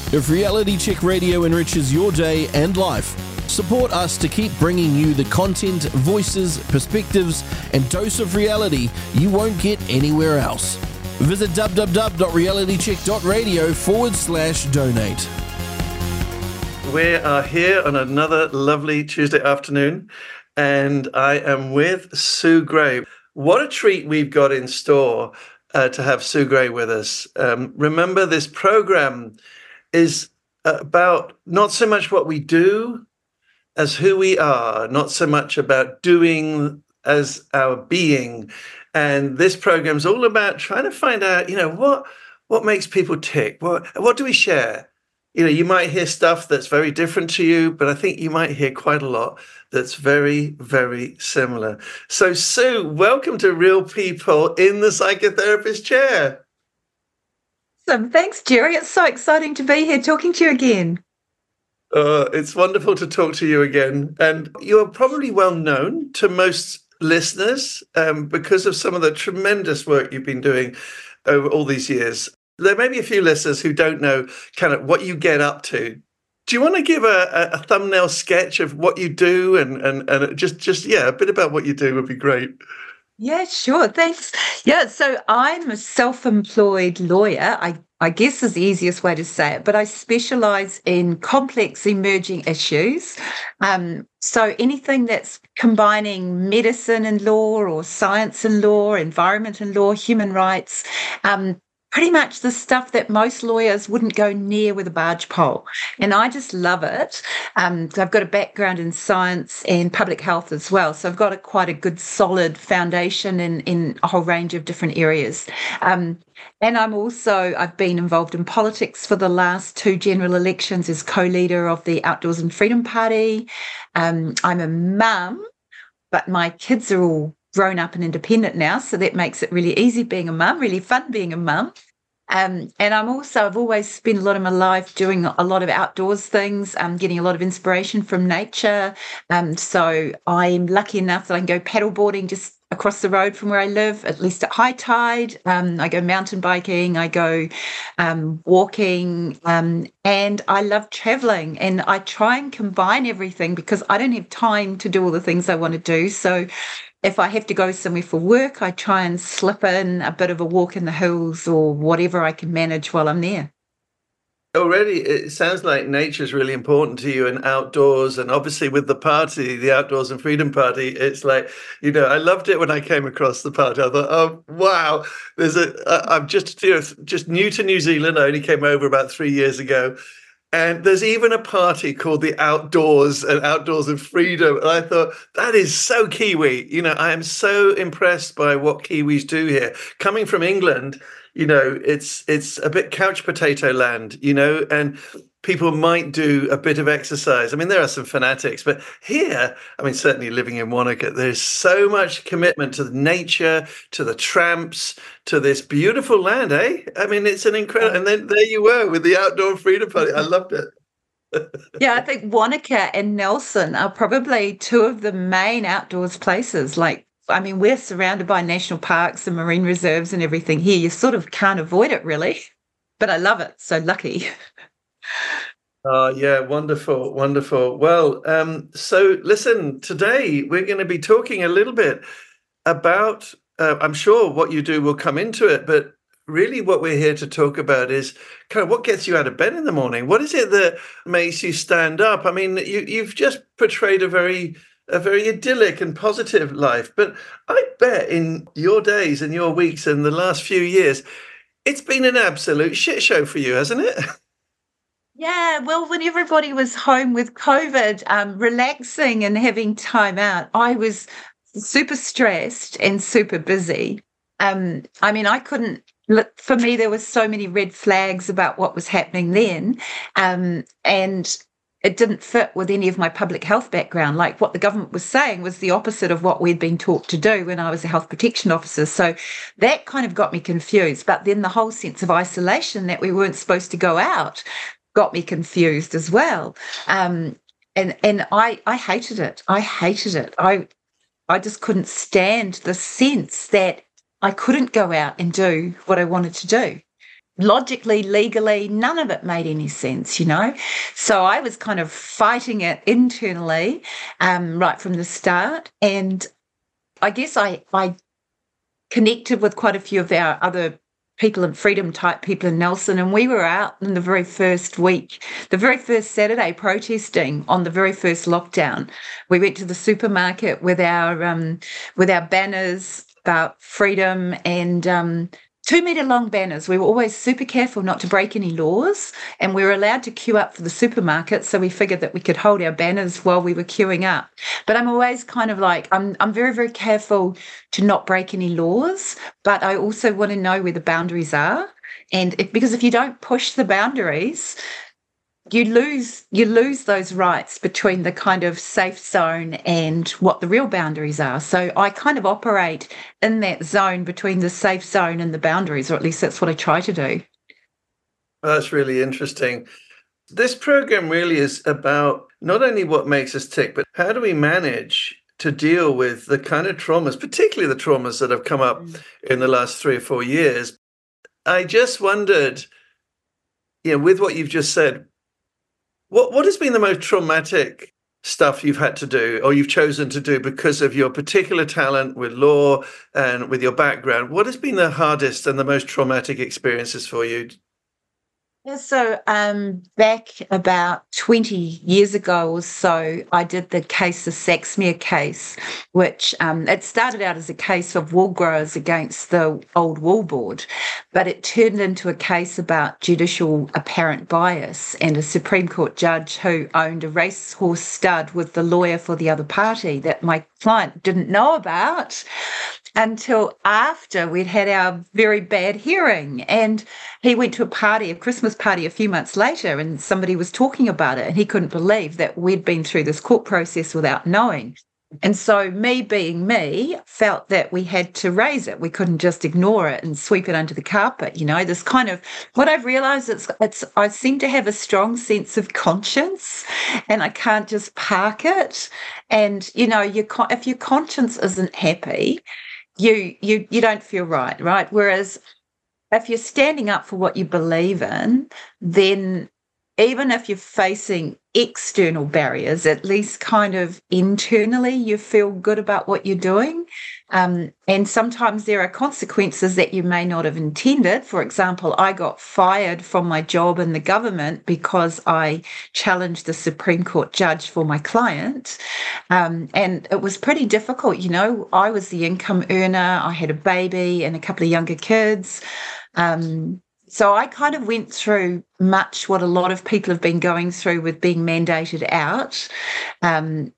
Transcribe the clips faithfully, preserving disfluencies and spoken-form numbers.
If Reality Check Radio enriches your day and life, support us to keep bringing you the content, voices, perspectives, and dose of reality you won't get anywhere else. Visit www.realitycheck.radio forward slash donate. We are here on another lovely Tuesday afternoon, and I am with Sue Gray. What a treat we've got in store uh, to have Sue Gray with us. Um, remember, this program is about not so much what we do as who we are, not so much about doing as our being. And this program is all about trying to find out, you know, what what makes people tick? What what do we share? You know, you might hear stuff that's very different to you, but I think you might hear quite a lot that's very, very similar. So, Sue, welcome to Real People in the Psychotherapist Chair. Awesome. Thanks, Jerry. It's so exciting to be here talking to you again. Uh, it's wonderful to talk to you again. And you're probably well known to most listeners um, because of some of the tremendous work you've been doing over all these years. There may be a few listeners who don't know kind of what you get up to. Do you want to give a, a thumbnail sketch of what you do and, and, and just, just, yeah, a bit about what you do would be great. Yeah, sure. Thanks. Yeah, so I'm a self-employed lawyer, I, I guess is the easiest way to say it, but I specialise in complex emerging issues. Um, so anything that's combining medicine and law or science and law, environment and law, human rights, um, pretty much the stuff that most lawyers wouldn't go near with a barge pole. And I just love it. Um, I've got a background in science and public health as well. So I've got a quite a good solid foundation in, in a whole range of different areas. Um, and I'm also, I've been involved in politics for the last two general elections as co-leader of the Outdoors and Freedom Party. Um, I'm a mum, but my kids are all grown up and independent now, so that makes it really easy being a mum, really fun being a mum. Um, and I'm also, I've always spent a lot of my life doing a lot of outdoors things, um, getting a lot of inspiration from nature. Um, so I'm lucky enough that I can go paddleboarding just across the road from where I live, at least at high tide. Um, I go mountain biking, I go um, walking, um, and I love traveling. And I try and combine everything because I don't have time to do all the things I want to do. So if I have to go somewhere for work, I try and slip in a bit of a walk in the hills or whatever I can manage while I'm there. Already, it sounds like nature is really important to you and outdoors. And obviously with the party, the Outdoors and Freedom Party, it's like, you know, I loved it when I came across the party. I thought, oh, wow, there's a, I'm just, you know, just new to New Zealand. I only came over about three years ago. And there's even a party called the Outdoors and Outdoors and Freedom. And I thought, that is so Kiwi. You know, I am so impressed by what Kiwis do here. Coming from England, you know, it's it's a bit couch potato land, you know, and people might do a bit of exercise. I mean, there are some fanatics, but here, I mean, certainly living in Wanaka, there's so much commitment to the nature, to the tramps, to this beautiful land, eh? I mean, it's an incredible, and then there you were with the Outdoor Freedom Party. I loved it. Yeah, I think Wanaka and Nelson are probably two of the main outdoors places. Like, I mean, we're surrounded by national parks and marine reserves and everything here. You sort of can't avoid it, really. But I love it. So lucky. Oh, yeah, wonderful, wonderful. Well, um, so listen, today we're going to be talking a little bit about, uh, I'm sure what you do will come into it, but really what we're here to talk about is kind of what gets you out of bed in the morning. What is it that makes you stand up? I mean, you, you've just portrayed a very a very idyllic and positive life, but I bet in your days and your weeks and the last few years, it's been an absolute shit show for you, hasn't it? Yeah, well, when everybody was home with COVID, um, relaxing and having time out, I was super stressed and super busy. Um, I mean, I couldn't, look, for me, there were so many red flags about what was happening then. Um, and it didn't fit with any of my public health background. Like what the government was saying was the opposite of what we'd been taught to do when I was a health protection officer. So that kind of got me confused. But then the whole sense of isolation that we weren't supposed to go out got me confused as well. Um, and and I I hated it. I hated it. I I just couldn't stand the sense that I couldn't go out and do what I wanted to do. logically, legally, none of it made any sense, you know. So I was kind of fighting it internally um, right from the start. And I guess I, I connected with quite a few of our other people in freedom type people in Nelson, and we were out in the very first week, the very first Saturday, protesting on the very first lockdown. We went to the supermarket with our um, with our banners about freedom and um, two metre long banners. We were always super careful not to break any laws, and we were allowed to queue up for the supermarket, so we figured that we could hold our banners while we were queuing up. But I'm always kind of like, I'm I'm very, very careful to not break any laws, but I also want to know where the boundaries are. And if, because if you don't push the boundaries, you lose you lose those rights between the kind of safe zone and what the real boundaries are. So I kind of operate in that zone between the safe zone and the boundaries, or at least that's what I try to do. That's really interesting. This program really is about not only what makes us tick, but how do we manage to deal with the kind of traumas, particularly the traumas that have come up mm. in the last three or four years. I just wondered, you know, with what you've just said, What what has been the most traumatic stuff you've had to do or you've chosen to do because of your particular talent with law and with your background? What has been the hardest and the most traumatic experiences for you? Yeah, so um, back about twenty years ago or so, I did the case, the Saxmere case, which um, it started out as a case of wool growers against the old wool board, but it turned into a case about judicial apparent bias and a Supreme Court judge who owned a racehorse stud with the lawyer for the other party that my client didn't know about until after we'd had our very bad hearing. And he went to a party, a Christmas party a few months later, and somebody was talking about it, and he couldn't believe that we'd been through this court process without knowing. And so me being me felt that we had to raise it. We couldn't just ignore it and sweep it under the carpet. You know, this kind of, what I've realized is it's, I seem to have a strong sense of conscience and I can't just park it. And, you know, you if your conscience isn't happy, you you you don't feel right, right? Whereas if you're standing up for what you believe in, then even if you're facing external barriers, at least kind of internally you feel good about what you're doing. Um, and sometimes there are consequences that you may not have intended. For example, I got fired from my job in the government because I challenged the Supreme Court judge for my client. Um, and it was pretty difficult. You know, I was the income earner. I had a baby and a couple of younger kids. Um, So I kind of went through much what a lot of people have been going through with being mandated out. Um,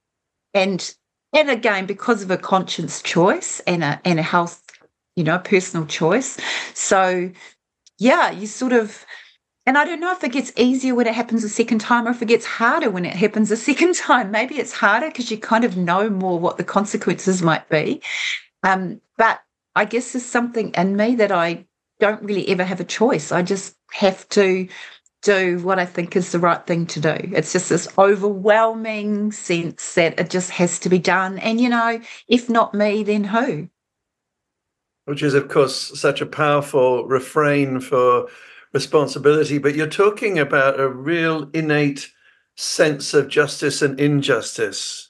and and again, because of a conscience choice and a and a health, you know, personal choice. So yeah, you sort of, and I don't know if it gets easier when it happens a second time or if it gets harder when it happens a second time. Maybe it's harder because you kind of know more what the consequences might be. Um, but I guess there's something in me that I don't really ever have a choice. I just have to do what I think is the right thing to do. It's just this overwhelming sense that it just has to be done. And, you know, if not me, then who? Which is, of course, such a powerful refrain for responsibility. But you're talking about a real innate sense of justice and injustice.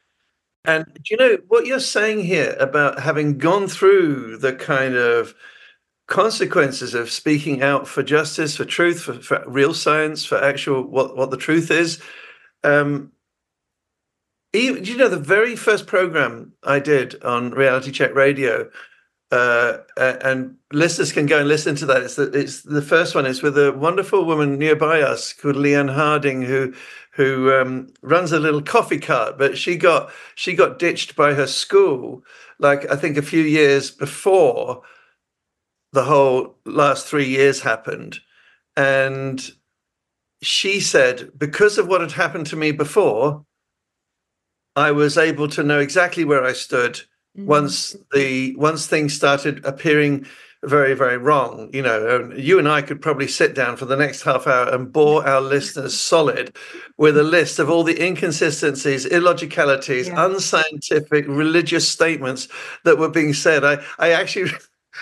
And do you know what you're saying here about having gone through the kind of consequences of speaking out for justice, for truth, for, for real science, for actual what, what the truth is? Um, even, you know, the very first program I did on Reality Check Radio, uh, and listeners can go and listen to that. It's the, it's the first one. It's with a wonderful woman nearby us called Leanne Harding, who who um, runs a little coffee cart, but she got she got ditched by her school, like I think a few years before the whole last three years happened. And she said, because of what had happened to me before, I was able to know exactly where I stood mm-hmm. once the once things started appearing very, very wrong. You know, you and I could probably sit down for the next half hour and bore our listeners solid with a list of all the inconsistencies, illogicalities, yeah. unscientific religious statements that were being said. I, I actually...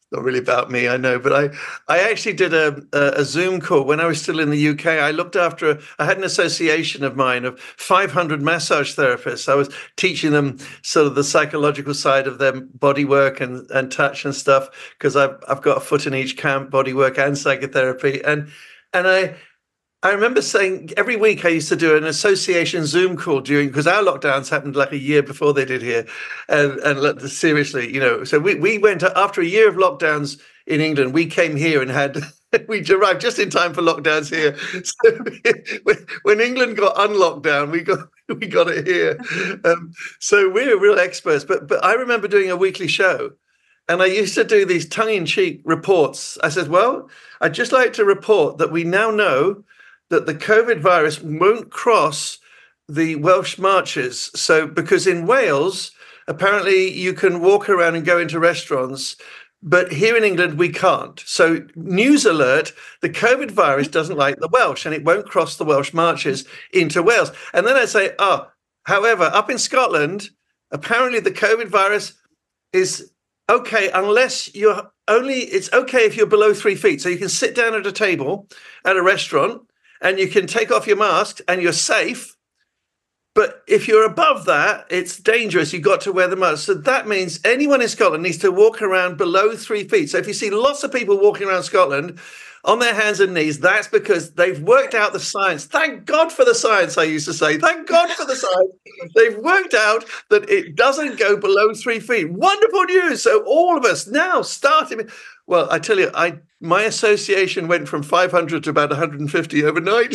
not really about me, I know, but I, I actually did a, a, a Zoom call when I was still in the U K. I looked after, a, I had an association of mine of five hundred massage therapists. I was teaching them sort of the psychological side of their body work and, and touch and stuff, because I've, I've got a foot in each camp, body work and psychotherapy. And, and I, I remember saying every week I used to do an association Zoom call during, because our lockdowns happened like a year before they did here. And, and seriously, you know, so we, we went after a year of lockdowns in England, we came here and had, we arrived just in time for lockdowns here. So when England got unlocked down, we got, we got it here. Um, so we're real experts, but, but I remember doing a weekly show. And I used to do these tongue-in-cheek reports. I said, well, I'd just like to report that we now know that the COVID virus won't cross the Welsh Marches. So, because in Wales, apparently you can walk around and go into restaurants, but here in England, we can't. So, news alert, the COVID virus doesn't like the Welsh and it won't cross the Welsh Marches into Wales. And then I say, oh, however, up in Scotland, apparently the COVID virus is okay unless you're only, it's okay if you're below three feet. So you can sit down at a table at a restaurant and you can take off your mask and you're safe. But if you're above that, it's dangerous. You've got to wear the mask. So that means anyone in Scotland needs to walk around below three feet. So if you see lots of people walking around Scotland on their hands and knees, that's because they've worked out the science. Thank God for the science, I used to say. Thank God for the science. They've worked out that it doesn't go below three feet. Wonderful news. So all of us now starting. Well, I tell you, I my association went from five hundred to about one hundred fifty overnight.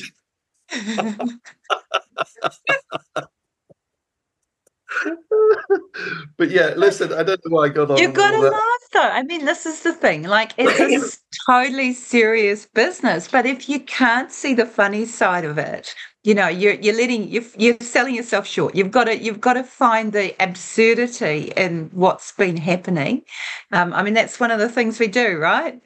But yeah, listen, I don't know why I got on. You've got to laugh, though. I mean, this is the thing. Like, it's a totally serious business. But if you can't see the funny side of it, you know, you're you're letting you're, you're selling yourself short. You've got to you've got to find the absurdity in what's been happening. Um, I mean, that's one of the things we do, right?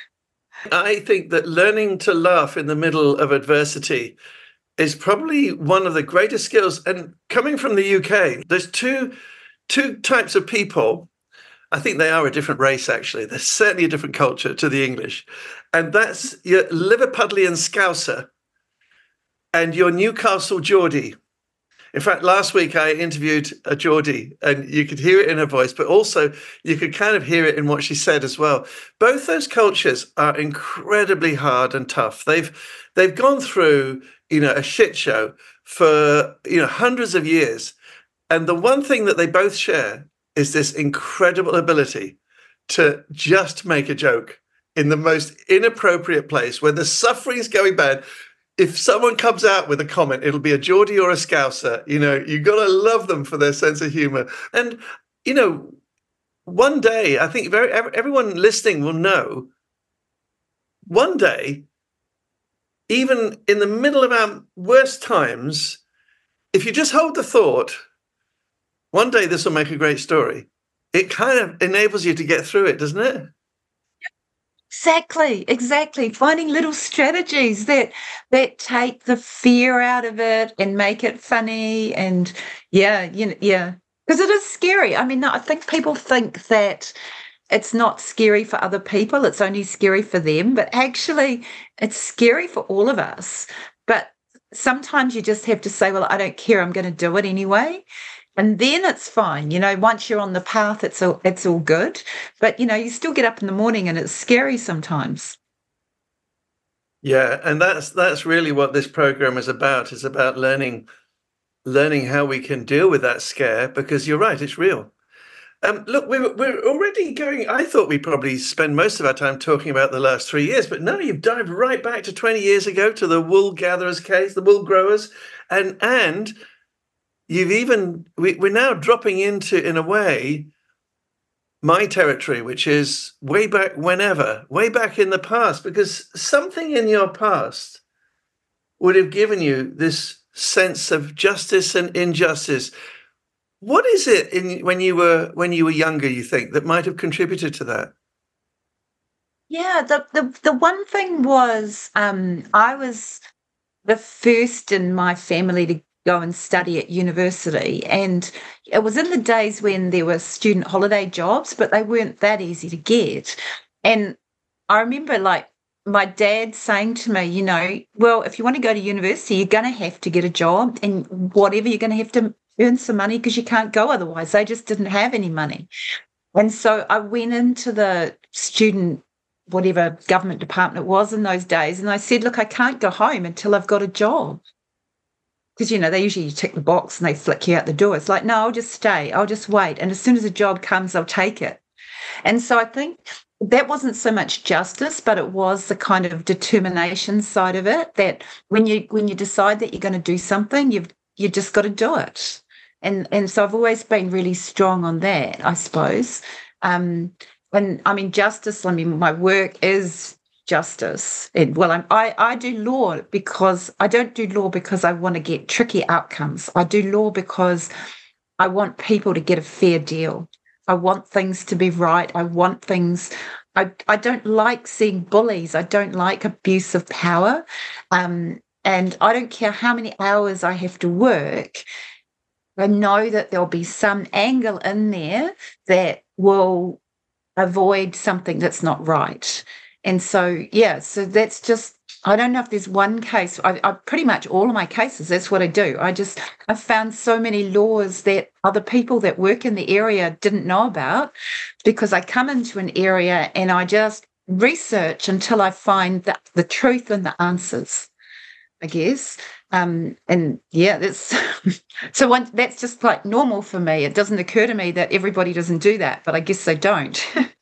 I think that learning to laugh in the middle of adversity is probably one of the greatest skills. And coming from the U K, there's two two types of people. I think they are a different race, actually. There's certainly a different culture to the English. And that's your Liverpudlian Scouser and your Newcastle Geordie. In fact, last week I interviewed a Geordie and you could hear it in her voice, but also you could kind of hear it in what she said as well. Both those cultures are incredibly hard and tough. They've they've gone through, you know, a shit show for, you know, hundreds of years. And the one thing that they both share is this incredible ability to just make a joke in the most inappropriate place where the suffering's going bad. If someone comes out with a comment, it'll be a Geordie or a Scouser. You know, you got to love them for their sense of humor. And, you know, one day, I think very everyone listening will know, one day, even in the middle of our worst times, if you just hold the thought, one day this will make a great story, it kind of enables you to get through it, doesn't it? Exactly, exactly. Finding little strategies that that take the fear out of it and make it funny. And yeah, you know, yeah, because it is scary. I mean, I think people think that it's not scary for other people, it's only scary for them, but actually it's scary for all of us. But sometimes you just have to say, well, I don't care, I'm going to do it anyway. And then it's fine. You know, once you're on the path, it's all, it's all good. But, you know, you still get up in the morning and it's scary sometimes. Yeah, and that's that's really what this program is about. It's about learning learning how we can deal with that scare, because you're right, it's real. Um, look, we're, we're already going, I thought we'd probably spend most of our time talking about the last three years, but no, you've dived right back to twenty years ago, to the wool gatherers case, the wool growers, and and you've even, we, we're now dropping into, in a way, my territory, which is way back whenever, way back in the past, because something in your past would have given you this sense of justice and injustice. What is it in when you were when you were younger, you think, that might have contributed to that? Yeah, the the, the one thing was um, I was the first in my family to go and study at university. And it was in the days when there were student holiday jobs, but they weren't that easy to get. And I remember, like, my dad saying to me, you know, well, if you want to go to university, you're going to have to get a job, and whatever, you're going to have to earn some money because you can't go otherwise. They just didn't have any money. And so I went into the student, whatever government department it was in those days, and I said, look, I can't go home until I've got a job. Because, you know, they usually tick the box and they flick you out the door. It's like, no, I'll just stay. I'll just wait. And as soon as a job comes, I'll take it. And so I think that wasn't so much justice, but it was the kind of determination side of it, that when you when you decide that you're going to do something, you've you just got to do it. And and so I've always been really strong on that, I suppose. Um, and I mean, justice, I mean, my work is justice. And well, I'm, I, I do law because I don't do law because I want to get tricky outcomes. I do law because I want people to get a fair deal. I want things to be right. I want things. I, I don't like seeing bullies. I don't like abuse of power. Um, and I don't care how many hours I have to work. I know that there'll be some angle in there that will avoid something that's not right. And so, yeah, so that's just, I don't know if there's one case. I, I pretty much all of my cases, that's what I do. I just, I've found so many laws that other people that work in the area didn't know about, because I come into an area and I just research until I find the, the truth and the answers, I guess. Um, and yeah, that's so one, that's just like normal for me. It doesn't occur to me that everybody doesn't do that, but I guess they don't.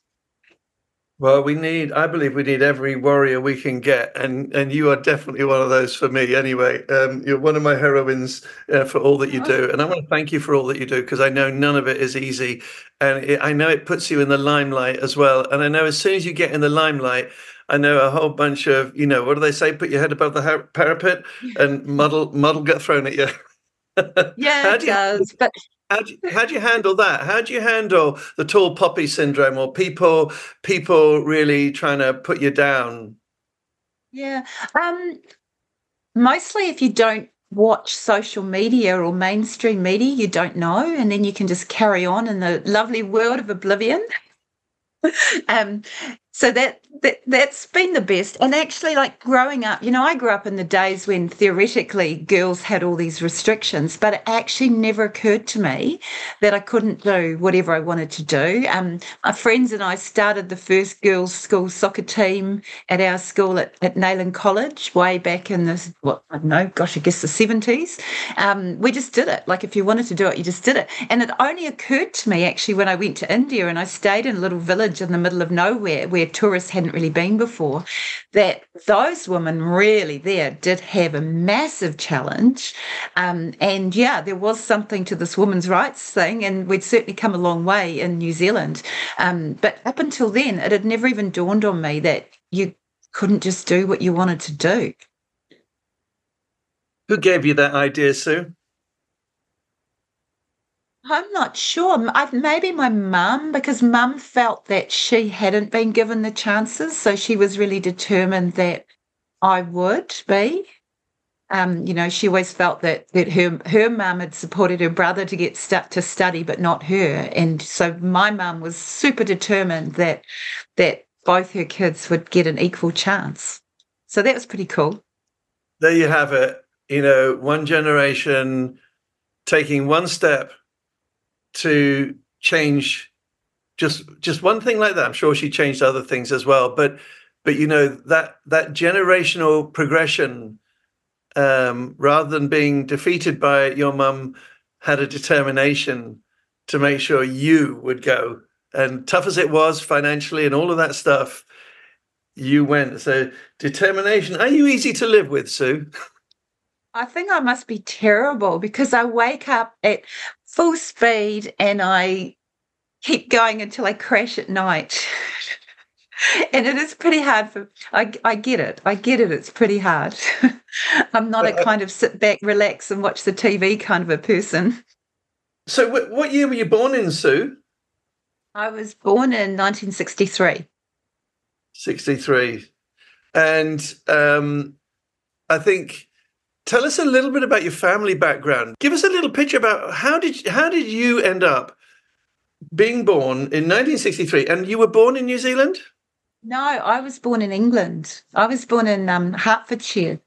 Well, we need, I believe we need every warrior we can get. And and you are definitely one of those for me anyway. Um, you're one of my heroines uh, for all that you do. And I want to thank you for all that you do, because I know none of it is easy. And it, I know it puts you in the limelight as well. And I know as soon as you get in the limelight, I know a whole bunch of, you know, what do they say? Put your head above the har- parapet and muddle, muddle get thrown at you. Yeah, it does. But How do, you, how do you handle that? How do you handle the tall poppy syndrome, or people people really trying to put you down? Yeah, um, mostly if you don't watch social media or mainstream media, you don't know, and then you can just carry on in the lovely world of oblivion. um, so that, that that's been the best. And actually, like growing up, you know, I grew up in the days when theoretically girls had all these restrictions, but it actually never occurred to me that I couldn't do whatever I wanted to do. Um, my friends and I started the first girls' school soccer team at our school at, at Nayland College way back in the, what, I don't know, gosh, I guess the seventies. Um, we just did it. Like if you wanted to do it, you just did it. And it only occurred to me actually when I went to India and I stayed in a little village in the middle of nowhere where tourists hadn't really been before, that those women really there did have a massive challenge. Um, and yeah, there was something to this women's rights thing, and we'd certainly come a long way in New Zealand. Um, but up until then, it had never even dawned on me that you couldn't just do what you wanted to do. Who gave you that idea, Sue? I'm not sure. I, maybe my mum, because mum felt that she hadn't been given the chances, so she was really determined that I would be. Um, you know, she always felt that that her her mum had supported her brother to get stu- to study, but not her, and so my mum was super determined that that both her kids would get an equal chance. So that was pretty cool. There you have it. You know, one generation taking one step to change just just one thing like that. I'm sure she changed other things as well, but but you know, that that generational progression, um rather than being defeated by your mum, had a determination to make sure you would go, and tough as it was financially and all of that stuff, you went. So determination. Are you easy to live with, Sue? I think I must be terrible because I wake up at full speed and I keep going until I crash at night. And it is pretty hard for, I, I get it. I get it. It's pretty hard. I'm not a kind of sit back, relax and watch the T V kind of a person. So what, what year were you born in, Sue? I was born in nineteen sixty-three. sixty-three. And um, I think tell us a little bit about your family background. Give us a little picture about how did how did you end up being born in nineteen sixty-three, and you were born in New Zealand? No, I was born in England. I was born in um, Hertfordshire.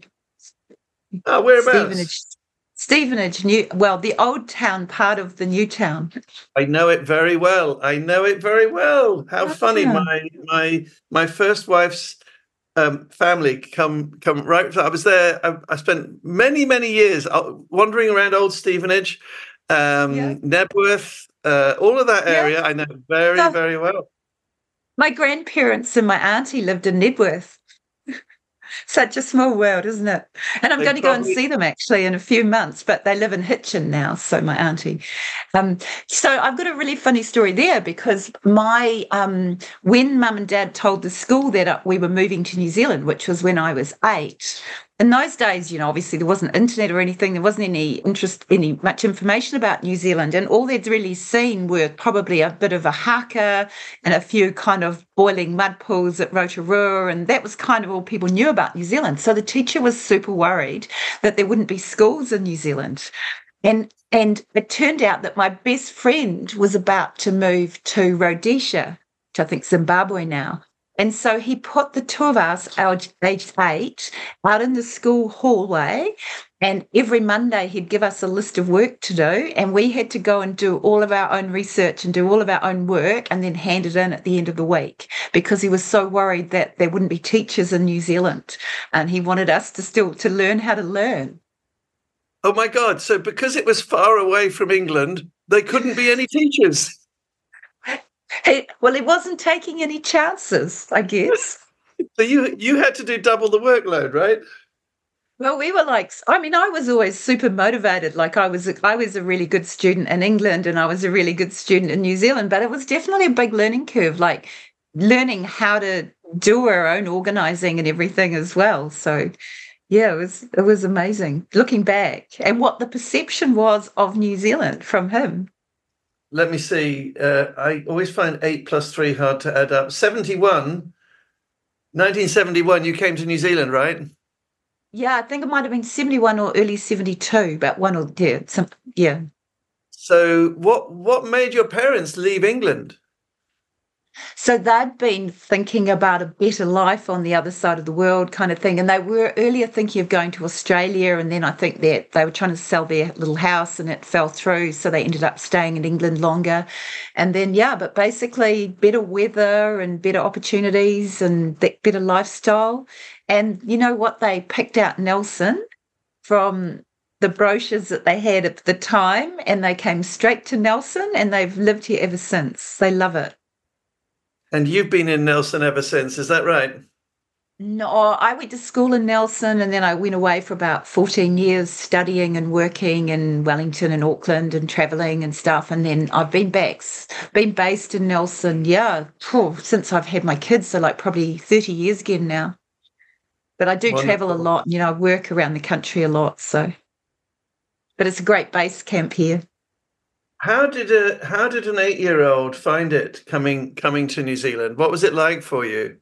Oh, whereabouts? Stevenage. Stevenage, New, well, the old town part of the new town. I know it very well. I know it very well. How Oh, funny! yeah. My my my first wife's um, family come come right. I was there. I, I spent many many years wandering around Old Stevenage, um, Yeah. Nebworth, uh, all of that area. Yeah. I know very So very well. my grandparents and my auntie lived in Nebworth. Such a small world, isn't it? And I'm They going to go and probably see them actually in a few months, but they live in Hitchin now, so my auntie. Um, so I've got a really funny story there because my um, when mum and dad told the school that uh, we were moving to New Zealand, which was when I was eight. In those days, you know, obviously there wasn't internet or anything. There wasn't any interest, any much information about New Zealand. And all they'd really seen were probably a bit of a haka and a few kind of boiling mud pools at Rotorua. And that was kind of all people knew about New Zealand. So the teacher was super worried that there wouldn't be schools in New Zealand. And and it turned out that my best friend was about to move to Rhodesia, which I think Zimbabwe now. And so he put the two of us, aged eight, out in the school hallway, and every Monday he'd give us a list of work to do, and we had to go and do all of our own research and do all of our own work and then hand it in at the end of the week because he was so worried that there wouldn't be teachers in New Zealand, and he wanted us to still to learn how to learn. Oh my God! So because it was far away from England, there couldn't be any teachers. He, well, he wasn't taking any chances, I guess. So you you had to do double the workload, right? Well, we were like, I mean, I was always super motivated. Like I was, I was a really good student in England and I was a really good student in New Zealand, but it was definitely a big learning curve, like learning how to do our own organizing and everything as well. So yeah, it was, it was amazing looking back and what the perception was of New Zealand from him. Let me see. Uh, I always find eight plus three hard to add up. seventy-one, nineteen seventy-one, you came to New Zealand, right? Yeah, I think it might have been seventy-one or early seventy-two, but one or, yeah, some, yeah. So what what made your parents leave England? So they'd been thinking about a better life on the other side of the world kind of thing. And they were earlier thinking of going to Australia. And then I think that they were trying to sell their little house and it fell through. So they ended up staying in England longer. And then, yeah, but basically better weather and better opportunities and that better lifestyle. And you know what? They picked out Nelson from the brochures that they had at the time. And they came straight to Nelson and they've lived here ever since. They love it. And you've been in Nelson ever since, is that right? No, I went to school in Nelson and then I went away for about fourteen years studying and working in Wellington and Auckland and travelling and stuff. And then I've been back, been based in Nelson, yeah, since I've had my kids, so like probably thirty years again now. But I do Wonderful. travel a lot, you know, I work around the country a lot, so. But it's a great base camp here. How did a how did an eight-year-old find it coming coming to New Zealand? What was it like for you?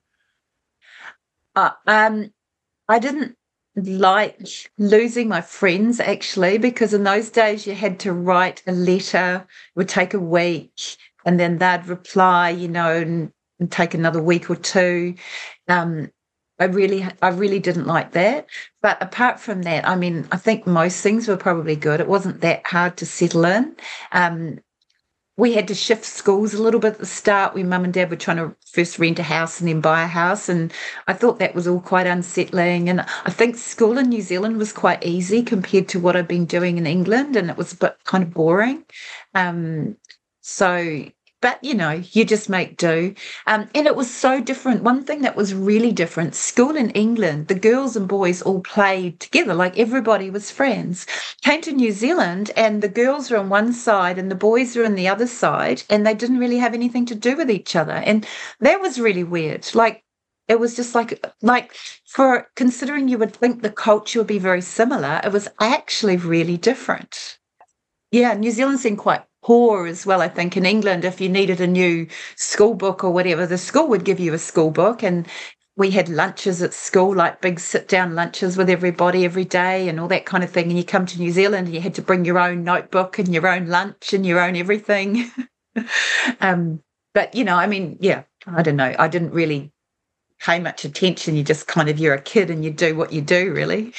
Uh, um, I didn't like losing my friends actually, because in those days you had to write a letter. It would take a week, and then they'd reply, you know, and, and take another week or two. Um, I really, I really didn't like that. But apart from that, I mean, I think most things were probably good. It wasn't that hard to settle in. Um, we had to shift schools a little bit at the start when mum and dad were trying to first rent a house and then buy a house. And I thought that was all quite unsettling. And I think school in New Zealand was quite easy compared to what I'd been doing in England. And it was a bit kind of boring. Um, so... But, you know, you just make do. Um, and it was so different. One thing that was really different, school in England, the girls and boys all played together, like everybody was friends. Came to New Zealand and the girls were on one side and the boys were on the other side, and they didn't really have anything to do with each other. And that was really weird. Like, it was just like, like for considering you would think the culture would be very similar, it was actually really different. Yeah, New Zealand seemed quite poor as well. I think in England, if you needed a new school book or whatever, the school would give you a school book, and we had lunches at school, like big sit-down lunches with everybody every day and all that kind of thing. And you come to New Zealand and you had to bring your own notebook and your own lunch and your own everything. um, but, you know, I mean, yeah, I don't know. I didn't really pay much attention. You just kind of, you're a kid and you do what you do, really.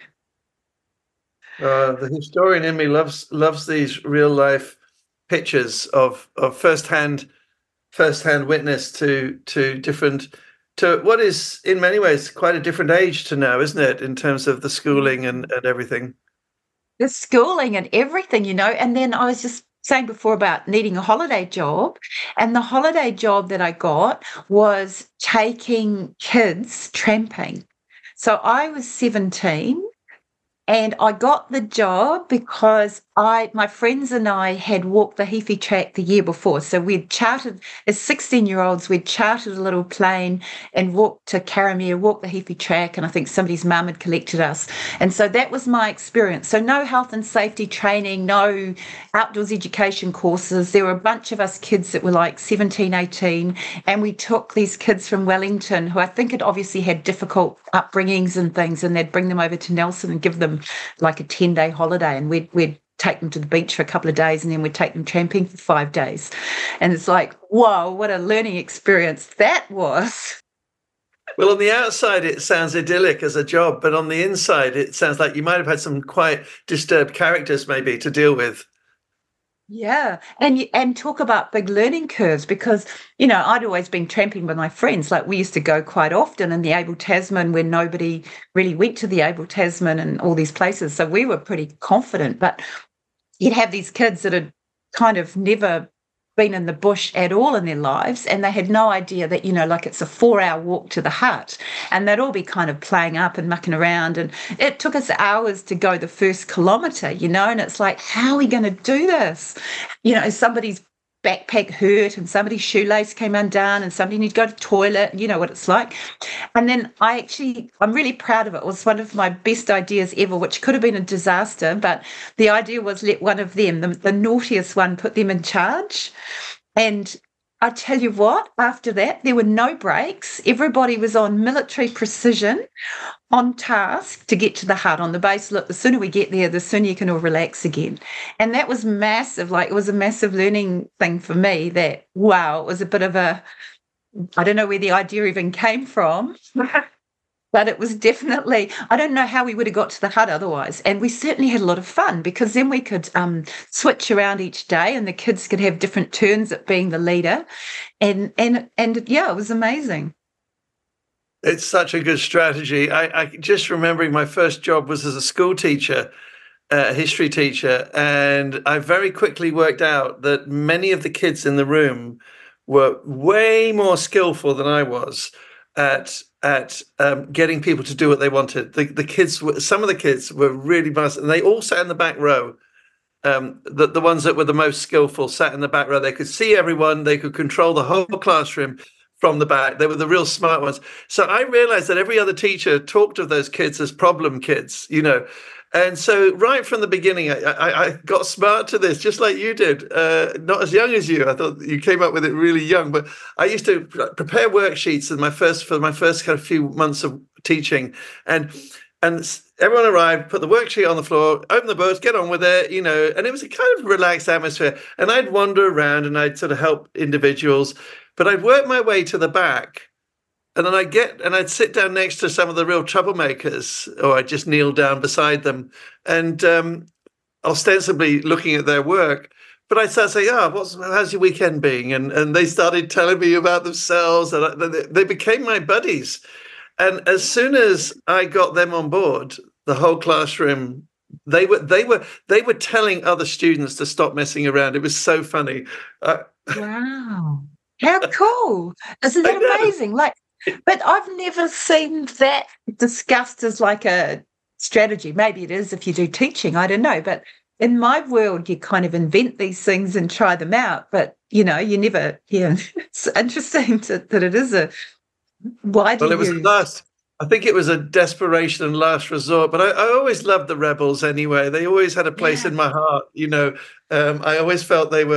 Uh, the historian in me loves loves these real life pictures of of firsthand firsthand witness to to different to what is in many ways quite a different age to now, isn't it, in terms of the schooling and, and everything? The schooling and everything, you know. And then I was just saying before about needing a holiday job, and the holiday job that I got was taking kids tramping. So I was seventeen. And I got the job because I, my friends and I had walked the Heaphy Track the year before. So we'd chartered, as sixteen-year-olds, we'd chartered a little plane and walked to Karamea, walked the Heaphy Track, and I think somebody's mum had collected us. And so that was my experience. So no health and safety training, no outdoors education courses. There were a bunch of us kids that were like seventeen, eighteen, and we took these kids from Wellington who I think had obviously had difficult upbringings and things, and they'd bring them over to Nelson and give them like a ten-day holiday, and we'd we'd take them to the beach for a couple of days, and then we'd take them tramping for five days. And it's like, whoa, what a learning experience that was. Well, on the outside, it sounds idyllic as a job, but on the inside, it sounds like you might have had some quite disturbed characters maybe to deal with. Yeah, and and talk about big learning curves, because, you know, I'd always been tramping with my friends. Like, we used to go quite often in the Abel Tasman when nobody really went to the Abel Tasman and all these places. So we were pretty confident, but you'd have these kids that had kind of never been in the bush at all in their lives, and they had no idea that, you know, like it's a four-hour walk to the hut, and they'd all be kind of playing up and mucking around, and it took us hours to go the first kilometre, you know, and it's like, how are we going to do this? You know, somebody's backpack hurt and somebody's shoelace came undone and somebody needed to go to the toilet, you know what it's like. And then I actually, I'm really proud of it. It was one of my best ideas ever, which could have been a disaster, but the idea was let one of them, the, the naughtiest one, put them in charge. And I tell you what, after that, there were no breaks. Everybody was on military precision, on task to get to the hut on the base. Look, the sooner we get there, the sooner you can all relax again. And that was massive. Like, it was a massive learning thing for me that, wow, it was a bit of a, I don't know where the idea even came from. But it was definitely, I don't know how we would have got to the hut otherwise. And we certainly had a lot of fun, because then we could um, switch around each day and the kids could have different turns at being the leader. And, and, and yeah, it was amazing. It's such a good strategy. I, I just remembering my first job was as a school teacher, a history teacher. And I very quickly worked out that many of the kids in the room were way more skillful than I was at at um, getting people to do what they wanted. The the kids, were, some of the kids were really nice, and they all sat in the back row. Um, the the ones that were the most skillful sat in the back row. They could see everyone. They could control the whole classroom from the back. They were the real smart ones. So I realized that every other teacher talked of those kids as problem kids, you know. And so right from the beginning, I, I, I got smart to this, just like you did. Uh, not as young as you. I thought you came up with it really young. But I used to prepare worksheets in my first for my first kind of few months of teaching, and and everyone arrived, put the worksheet on the floor, open the books, get on with it, you know. And it was a kind of relaxed atmosphere. And I'd wander around and I'd sort of help individuals, but I'd work my way to the back. And then I'd get and I'd sit down next to some of the real troublemakers, or I'd just kneel down beside them, and um, ostensibly looking at their work. But I'd start saying, "Ah, oh, what's how's your weekend being?" And and they started telling me about themselves, and I, they became my buddies. And as soon as I got them on board, the whole classroom, they were they were they were telling other students to stop messing around. It was so funny. Uh, wow, how cool! Isn't that amazing? Like. But I've never seen that discussed as like a strategy. Maybe it is if you do teaching, I don't know. But in my world, you kind of invent these things and try them out. But, you know, you never, yeah, it's interesting to, that it is a widely Well, it was used. last, I think it was a desperation and last resort. But I, I always loved the rebels anyway. They always had a place Yeah. in my heart. You know, um, I always felt they were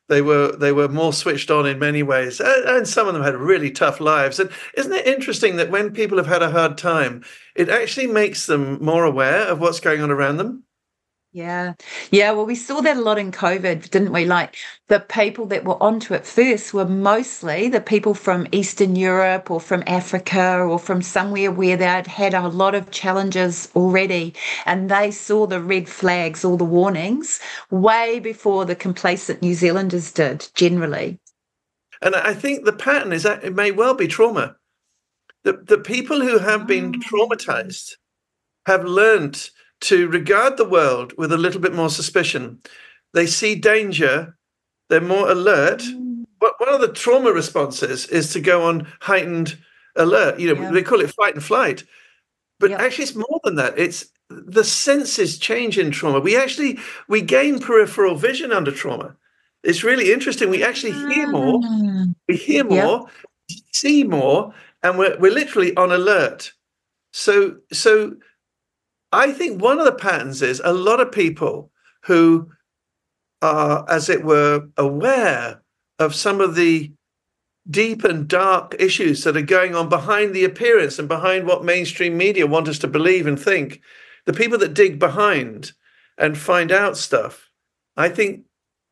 They were they were more switched on in many ways, and, and some of them had really tough lives. And isn't it interesting that when people have had a hard time, it actually makes them more aware of what's going on around them? Yeah. Yeah. Well, we saw that a lot in COVID, didn't we? Like the people that were onto it first were mostly the people from Eastern Europe or from Africa or from somewhere where they'd had a lot of challenges already. And they saw the red flags, all the warnings, way before the complacent New Zealanders did, generally. And I think the pattern is that it may well be trauma. The, the people who have been traumatized have learnt to regard the world with a little bit more suspicion. They see danger, they're more alert. But one of the trauma responses is to go on heightened alert. You know, yeah. They call it fight and flight. But yep. actually it's more than that. It's the senses change in trauma. We actually, we gain peripheral vision under trauma. It's really interesting. We actually hear more, we hear more, yep. see more, and we're, we're literally on alert. So, so, I think one of the patterns is a lot of people who are, as it were, aware of some of the deep and dark issues that are going on behind the appearance and behind what mainstream media want us to believe and think. The people that dig behind and find out stuff, I think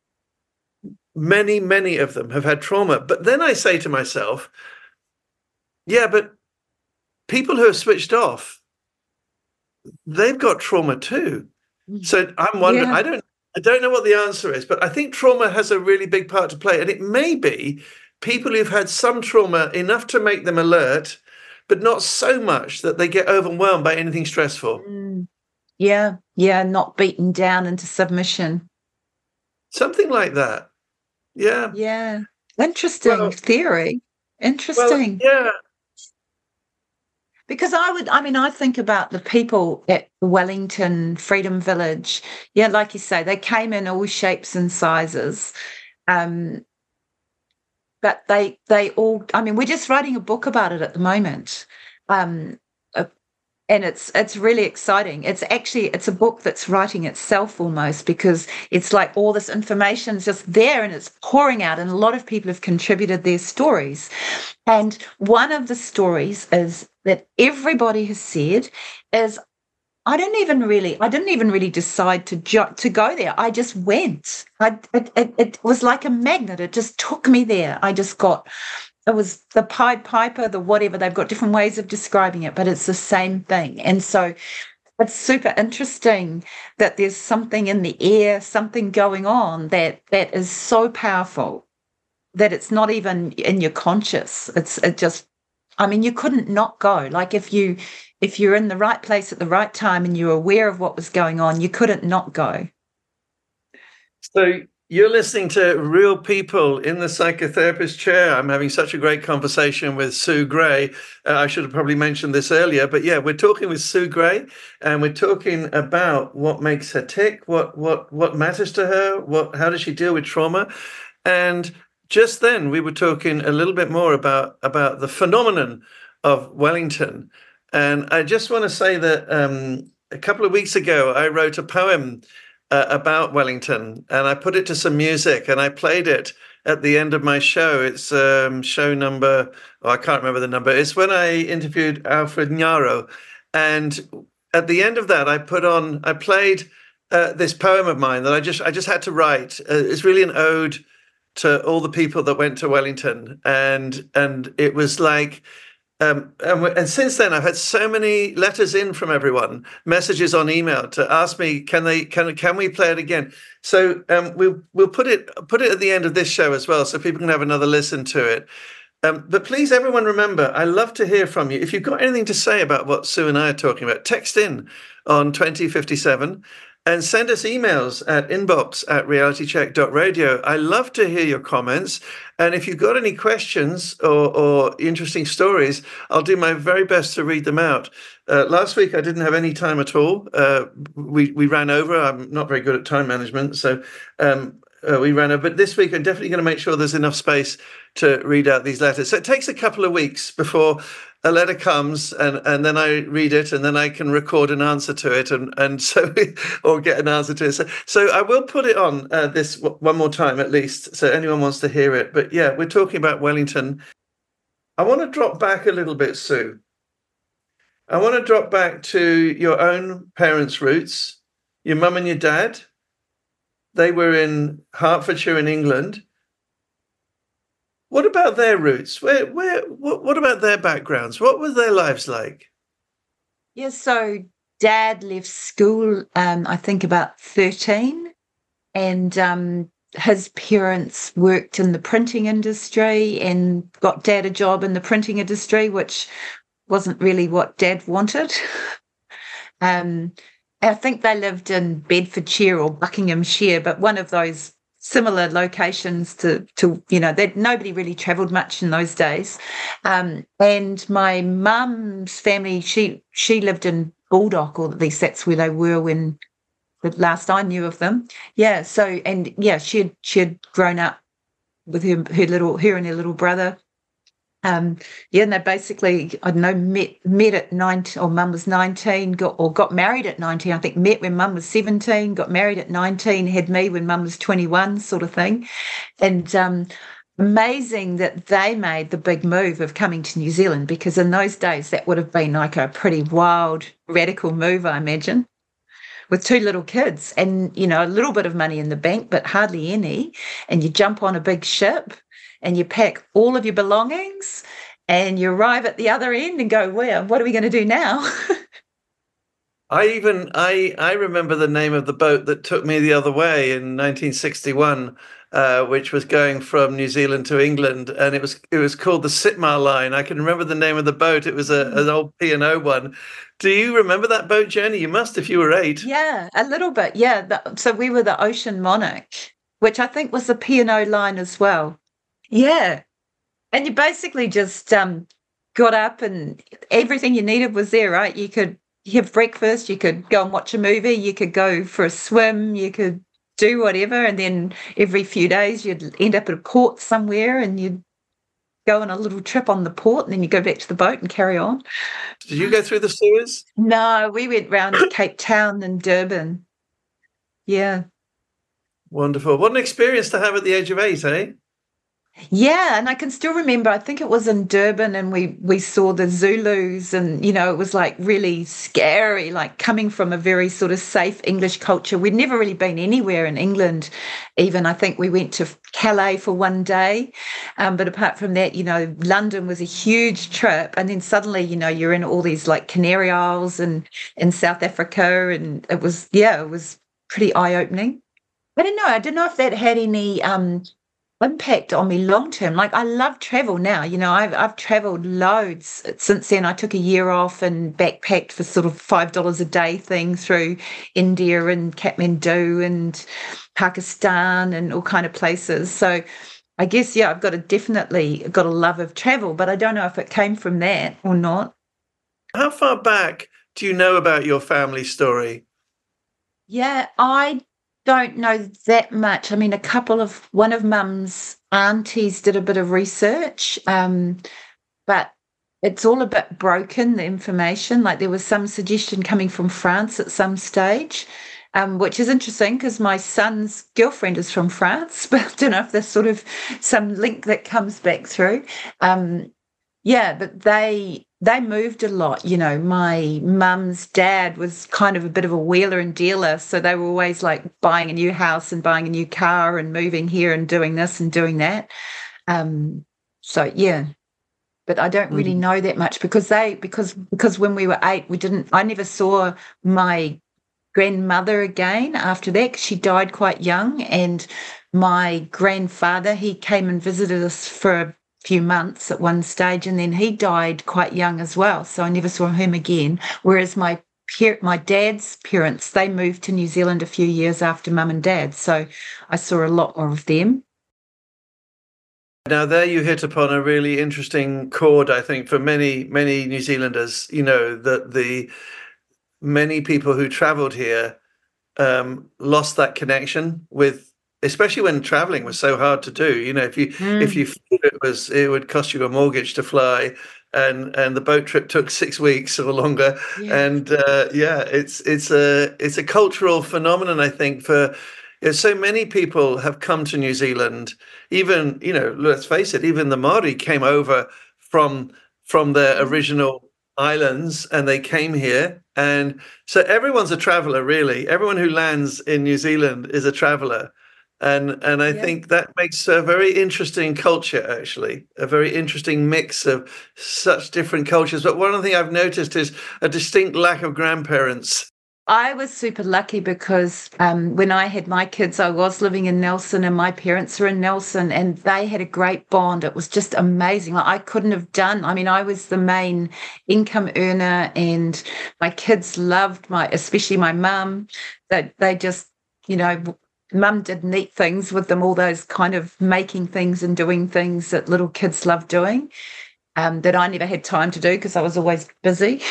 many, many of them have had trauma. But then I say to myself, yeah, but people who are switched off, they've got trauma too. So I'm wondering, yeah. I don't I don't know what the answer is, but I think trauma has a really big part to play. And it may be people who've had some trauma enough to make them alert, but not so much that they get overwhelmed by anything stressful. Mm. Yeah, yeah, not beaten down into submission. Something like that. Yeah. Yeah. Interesting well, theory. Interesting. Well, yeah. Because I would, I mean, I think about the people at Wellington Freedom Village. Yeah, like you say, they came in all shapes and sizes. Um, but they they all, I mean, we're just writing a book about it at the moment. Um, uh, and it's it's really exciting. It's actually, it's a book that's writing itself almost, because it's like all this information is just there and it's pouring out, and a lot of people have contributed their stories. And one of the stories is that everybody has said is, I don't even really, I didn't even really decide to jo- to go there. I just went. I, it, it, it was like a magnet. It just took me there. I just got, it was the Pied Piper, the whatever. They've got different ways of describing it, but it's the same thing. And so it's super interesting that there's something in the air, something going on that that is so powerful that it's not even in your conscious. It's it just, I mean, you couldn't not go. Like if you if you're in the right place at the right time and you're aware of what was going on, you couldn't not go. So you're listening to Real People in the Psychotherapist Chair. I'm having such a great conversation with Sue Gray. Uh, I should have probably mentioned this earlier, but yeah, we're talking with Sue Gray, and we're talking about what makes her tick, what what what matters to her, what how does she deal with trauma. And just then we were talking a little bit more about, about the phenomenon of Wellington. And I just want to say that um, a couple of weeks ago, I wrote a poem uh, about Wellington, and I put it to some music, and I played it at the end of my show. It's um, show number, oh, I can't remember the number. It's when I interviewed Alfred Nyaro. And at the end of that, I put on, I played uh, this poem of mine that I just, I just had to write. Uh, it's really an ode to all the people that went to Wellington. And and it was like, um, and, and since then I've had so many letters in from everyone, messages on email to ask me, can they can can we play it again? So um, we'll we'll put it put it at the end of this show as well, so people can have another listen to it. Um, but please, everyone, remember, I love to hear from you. If you've got anything to say about what Sue and I are talking about, text in on twenty fifty-seven. And send us emails at inbox at realitycheck dot radio. I love to hear your comments. And if you've got any questions or, or interesting stories, I'll do my very best to read them out. Uh, last week, I didn't have any time at all. Uh, we, we ran over. I'm not very good at time management. So um, uh, we ran over. But this week, I'm definitely going to make sure there's enough space to read out these letters. So it takes a couple of weeks before a letter comes and, and then I read it and then I can record an answer to it and, and so or get an answer to it. So, so I will put it on uh, this w- one more time at least, so anyone wants to hear it. But yeah, we're talking about Wellington. I want to drop back a little bit, Sue. I want to drop back to your own parents' roots, your mum and your dad. They were in Hertfordshire in England. What about their roots? Where, where, what, what about their backgrounds? What were their lives like? Yeah, so Dad left school, um, I think about thirteen, and um, his parents worked in the printing industry and got Dad a job in the printing industry, which wasn't really what Dad wanted. um, I think they lived in Bedfordshire or Buckinghamshire, but one of those similar locations to, to you know, that nobody really travelled much in those days. Um, and my mum's family, she she lived in Baldock, or at least that's where they were when the last I knew of them. Yeah, so, and yeah, she had, she had grown up with her, her little, her and her little brother. Um, yeah, and they basically, I don't know, met met at nineteen, or mum was nineteen, got or got married at nineteen. I think met when mum was seventeen, got married at nineteen, had me when mum was twenty-one, sort of thing. And um, amazing that they made the big move of coming to New Zealand, because in those days that would have been like a pretty wild, radical move, I imagine, with two little kids and, you know, a little bit of money in the bank, but hardly any. And you jump on a big ship and you pack all of your belongings and you arrive at the other end and go, well, what are we going to do now? I even, I, I remember the name of the boat that took me the other way in nineteen sixty-one, uh, which was going from New Zealand to England. And it was, it was called the Sitmar Line. I can remember the name of the boat. It was a, an old P and O one. Do you remember that boat journey? You must, if you were eight. Yeah, a little bit. Yeah. The, so we were the Ocean Monarch, which I think was the P and O line as well. Yeah. And you basically just um, got up and everything you needed was there, right? You could have breakfast, you could go and watch a movie, you could go for a swim, you could do whatever. And then every few days you'd end up at a port somewhere and you'd go on a little trip on the port and then you go back to the boat and carry on. Did you go through the Suez? No, we went round to Cape Town and Durban. Yeah. Wonderful. What an experience to have at the age of eight, eh? Yeah, and I can still remember, I think it was in Durban, and we we saw the Zulus, and, you know, it was like really scary, like coming from a very sort of safe English culture. We'd never really been anywhere in England, even. I think we went to Calais for one day. Um, but apart from that, you know, London was a huge trip. And then suddenly, you know, you're in all these like Canary Isles and in South Africa. And it was, yeah, it was pretty eye-opening. I don't know. I don't know if that had any um, impact on me long term. Like, I love travel now. You know, I've I've traveled loads since then. I took a year off and backpacked for sort of five dollars a day thing through India and Kathmandu and Pakistan and all kind of places. So I guess, yeah, I've got a definitely got a love of travel, but I don't know if it came from that or not. How far back do you know about your family story? Yeah, I don't know that much. I mean, a couple of, one of Mum's aunties did a bit of research, um, but it's all a bit broken, the information. Like, there was some suggestion coming from France at some stage, um, which is interesting because my son's girlfriend is from France, but I don't know if there's sort of some link that comes back through. Um, yeah, but they they moved a lot. You know, my mum's dad was kind of a bit of a wheeler and dealer, so they were always like buying a new house and buying a new car and moving here and doing this and doing that. Um, so yeah, but I don't really know that much because they because because when we were eight, we didn't. I never saw my grandmother again after that, 'cause she died quite young, and my grandfather, he came and visited us for a few months at one stage, and then he died quite young as well, so I never saw him again. Whereas my par- my dad's parents, they moved to New Zealand a few years after mum and dad, so I saw a lot more of them. Now, there you hit upon a really interesting chord, I think, for many, many New Zealanders, you know, that the many people who traveled here um, lost that connection with, especially when traveling was so hard to do. You know, if you Mm. if you thought it was, it would cost you a mortgage to fly, and and the boat trip took six weeks or longer. Yeah. And uh, yeah, it's it's a it's a cultural phenomenon, I think. For you know, so many people have come to New Zealand. Even, you know, let's face it, even the Maori came over from from their Mm. original islands, and they came here. And so everyone's a traveler, really. Everyone who lands in New Zealand is a traveler. And and I Yeah. think that makes a very interesting culture, actually, a very interesting mix of such different cultures. But one thing I've noticed is a distinct lack of grandparents. I was super lucky because um, when I had my kids, I was living in Nelson and my parents were in Nelson and they had a great bond. It was just amazing. Like, I couldn't have done, I mean, I was the main income earner and my kids loved my, especially my mum, that they just, you know, mum did neat things with them, all those kind of making things and doing things that little kids love doing, um, that I never had time to do because I was always busy.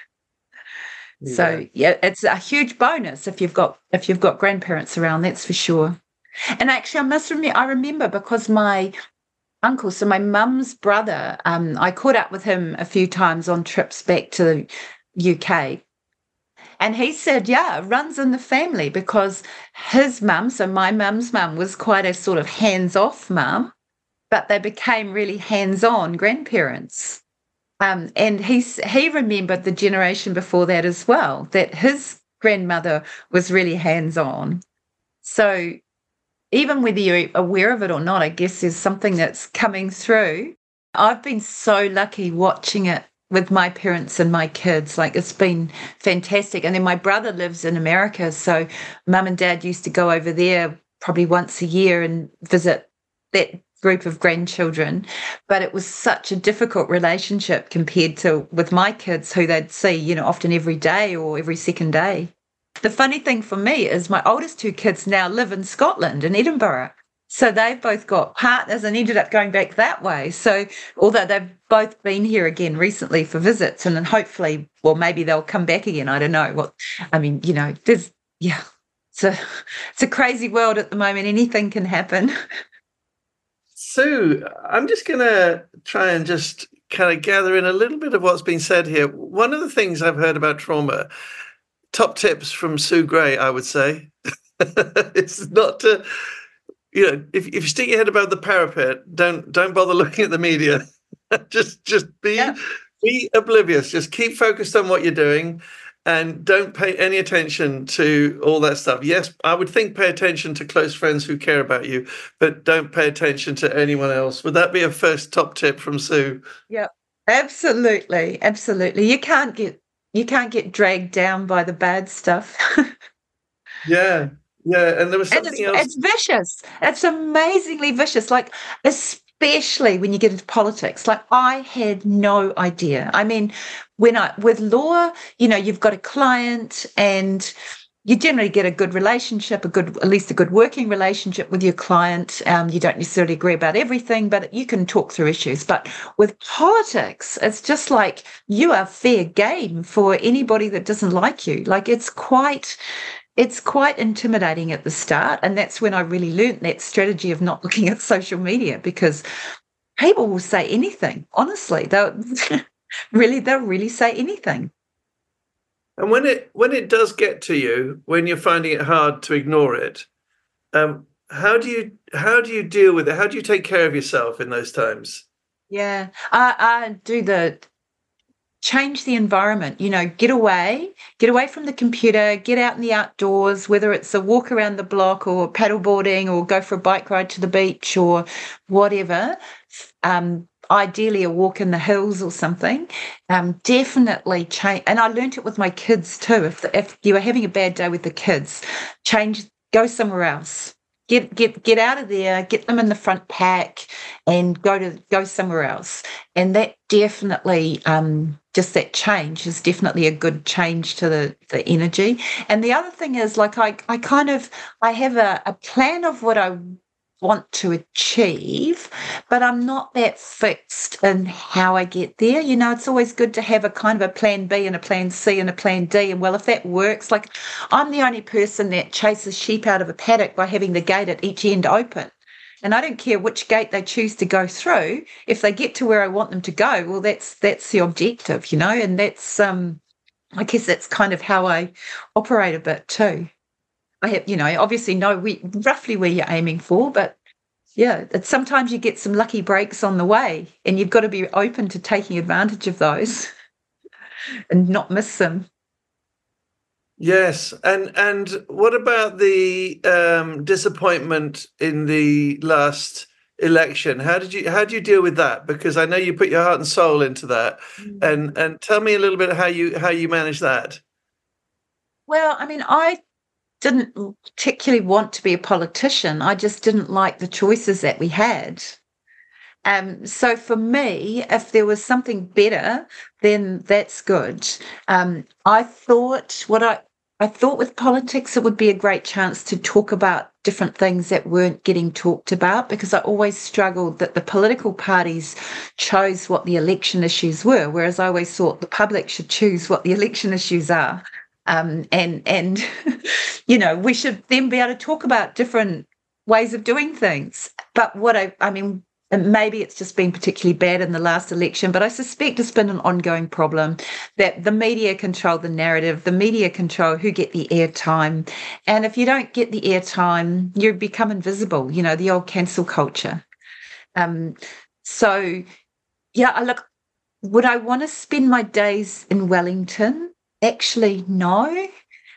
Yeah. So yeah, it's a huge bonus if you've got if you've got grandparents around, that's for sure. And actually, I must remember, I remember because my uncle, so my mum's brother, um, I caught up with him a few times on trips back to the U K. And he said, yeah, it runs in the family because his mum, so my mum's mum, was quite a sort of hands-off mum, but they became really hands-on grandparents. Um, and he's, he remembered the generation before that as well, that his grandmother was really hands-on. So even whether you're aware of it or not, I guess there's something that's coming through. I've been so lucky watching it with my parents and my kids. Like, it's been fantastic. And then my brother lives in America, so mum and dad used to go over there probably once a year and visit that group of grandchildren. But it was such a difficult relationship compared to with my kids, who they'd see, you know, often every day or every second day. The funny thing for me is my oldest two kids now live in Scotland, in Edinburgh. So they've both got partners and ended up going back that way. So although they've both been here again recently for visits, and then hopefully, well, maybe they'll come back again. I don't know. What I mean, you know, there's, yeah, it's a, it's a crazy world at the moment. Anything can happen. Sue, I'm just going to try and just kind of gather in a little bit of what's been said here. One of the things I've heard about trauma, top tips from Sue Gray, I would say, it's not to, you know, if, if you stick your head above the parapet, don't don't bother looking at the media. just just be Yeah. be oblivious. Just keep focused on what you're doing, and don't pay any attention to all that stuff. Yes, I would think pay attention to close friends who care about you, but don't pay attention to anyone else. Would that be a first top tip from Sue? Yeah, absolutely, absolutely. You can't get you can't get dragged down by the bad stuff. Yeah, yeah. And there was And something it's, else. it's vicious. It's amazingly vicious. Like, especially when you get into politics. Like, I had no idea. I mean, when I with law, you know, you've got a client and you generally get a good relationship, a good, at least a good working relationship with your client. Um, you don't necessarily agree about everything, but you can talk through issues. But with politics, it's just like you are fair game for anybody that doesn't like you. Like, it's quite, it's quite intimidating at the start. And that's when I really learned that strategy of not looking at social media, because people will say anything. Honestly, they'll really, they'll really say anything. And when it when it does get to you, when you're finding it hard to ignore it, um, how do you how do you deal with it? How do you take care of yourself in those times? Yeah, I, I do the change the environment, you know, get away, get away from the computer, get out in the outdoors, whether it's a walk around the block or paddleboarding or go for a bike ride to the beach or whatever. Um, ideally a walk in the hills or something. Um, definitely change. And I learnt it with my kids too. If if you are having a bad day with the kids, change, go somewhere else. Get get get out of there, get them in the front pack and go to go somewhere else. And that definitely, um, just that change is definitely a good change to the, the energy. And the other thing is, like, I, I kind of, I have a, a plan of what I want to achieve, but I'm not that fixed in how I get there. You know, it's always good to have a kind of a plan B and a plan C and a plan D. And well, if that works, like, I'm the only person that chases sheep out of a paddock by having the gate at each end open. And I don't care which gate they choose to go through. If they get to where I want them to go, well, that's that's the objective, you know, and that's um I guess that's kind of how I operate a bit too. I have, you know, obviously know we, roughly where you're aiming for, but yeah, it's, sometimes you get some lucky breaks on the way, and you've got to be open to taking advantage of those and not miss them. Yes, and and what about the um, disappointment in the last election? How did you how do you deal with that? Because I know you put your heart and soul into that, mm. and and tell me a little bit how you how you manage that. Well, I mean, I didn't particularly want to be a politician. I just didn't like the choices that we had. Um, so for me, if there was something better, then that's good. Um, I thought what I I thought with politics, it would be a great chance to talk about different things that weren't getting talked about, because I always struggled that the political parties chose what the election issues were, whereas I always thought the public should choose what the election issues are. Um, and, and you know, we should then be able to talk about different ways of doing things. But what I, I mean, and maybe it's just been particularly bad in the last election, but I suspect it's been an ongoing problem that the media control the narrative, the media control who get the airtime. And if you don't get the airtime, you become invisible, you know, the old cancel culture. Um, so, yeah, I look, would I want to spend my days in Wellington? Actually, no.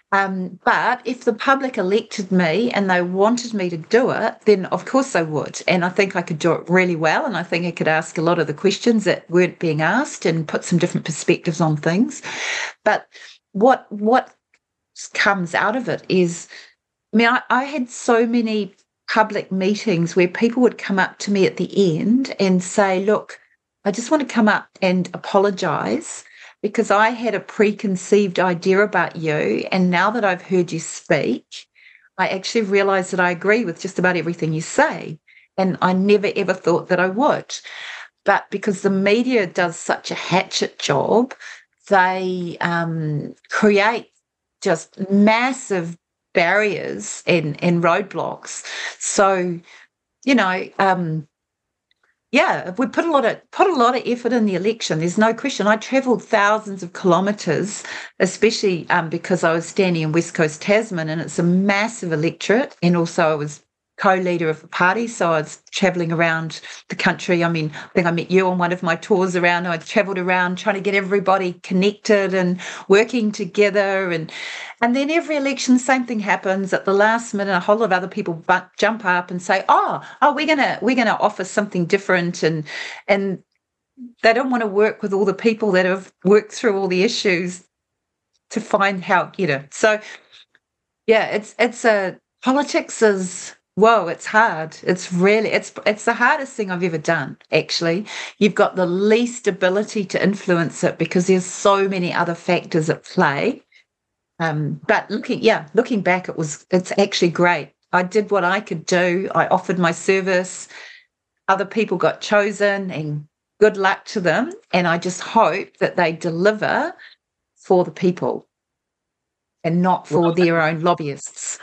Um, but if the public elected me and they wanted me to do it, then of course I would. And I think I could do it really well. And I think I could ask a lot of the questions that weren't being asked and put some different perspectives on things. But what what comes out of it is, I mean, I, I had so many public meetings where people would come up to me at the end and say, look, I just want to come up and apologise, because I had a preconceived idea about you, and now that I've heard you speak, I actually realise that I agree with just about everything you say, and I never ever thought that I would. But because the media does such a hatchet job, they um, create just massive barriers and, and roadblocks. So, you know, um, yeah, we put a lot of put a lot of effort in the election. There's no question. I travelled thousands of kilometres, especially um, because I was standing in West Coast Tasman, and it's a massive electorate. And also, I was co-leader of the party, so I was travelling around the country. I mean, I think I met you on one of my tours around. I travelled around trying to get everybody connected and working together, and and then every election, same thing happens at the last minute. A whole lot of other people bu- jump up and say, "Oh, oh, we're gonna we're gonna offer something different," and and they don't want to work with all the people that have worked through all the issues to find how, you know. So, yeah, it's it's a politics is. Whoa, it's hard. It's really, it's it's the hardest thing I've ever done, actually. You've got the least ability to influence it because there's so many other factors at play. Um, but looking, yeah, looking back, it was, it's actually great. I did what I could do. I offered my service. Other people got chosen, and good luck to them. And I just hope that they deliver for the people and not for well, their own lobbyists.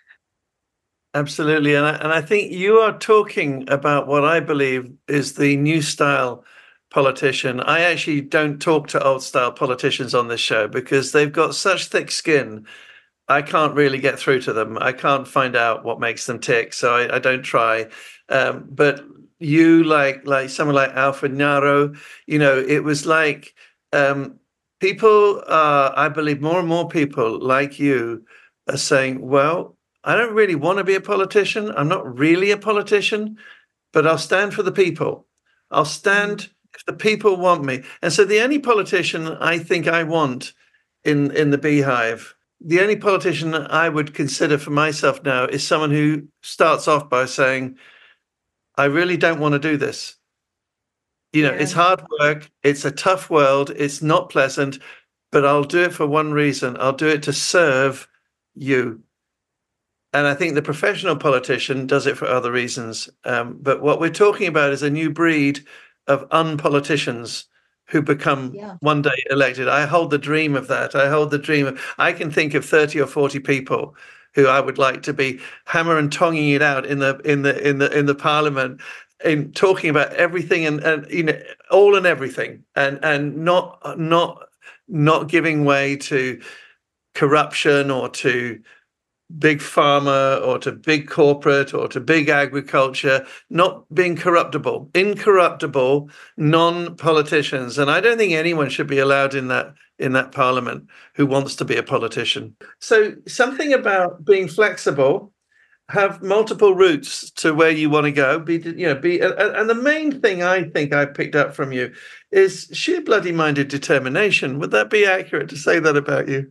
Absolutely. And I, and I think you are talking about what I believe is the new style politician. I actually don't talk to old style politicians on this show because they've got such thick skin. I can't really get through to them. I can't find out what makes them tick. So I, I don't try. Um, but you, like like someone like Alfred Naro, you know, it was like um, people, uh, I believe more and more people like you are saying, well, I don't really want to be a politician. I'm not really a politician, but I'll stand for the people. I'll stand if the people want me. And so the only politician I think I want in, in the Beehive, the only politician I would consider for myself now is someone who starts off by saying, I really don't want to do this. You know, yeah. It's hard work. It's a tough world. It's not pleasant, but I'll do it for one reason. I'll do it to serve you. And I think the professional politician does it for other reasons. Um, but what we're talking about is a new breed of unpoliticians who become yeah. one day elected. I hold the dream of that. I hold the dream of, I can think of thirty or forty people who I would like to be hammer and tonging it out in the in the in the in the Parliament, in talking about everything and, and you know all and everything, and and not not not giving way to corruption or to big pharma or to big corporate or to big agriculture, not being corruptible, incorruptible, non-politicians. And I don't think anyone should be allowed in that in that Parliament who wants to be a politician. So something about being flexible, have multiple routes to where you want to go. Be, you know, be, and, and the main thing I think I picked up from you is sheer bloody-minded determination. Would that be accurate to say that about you?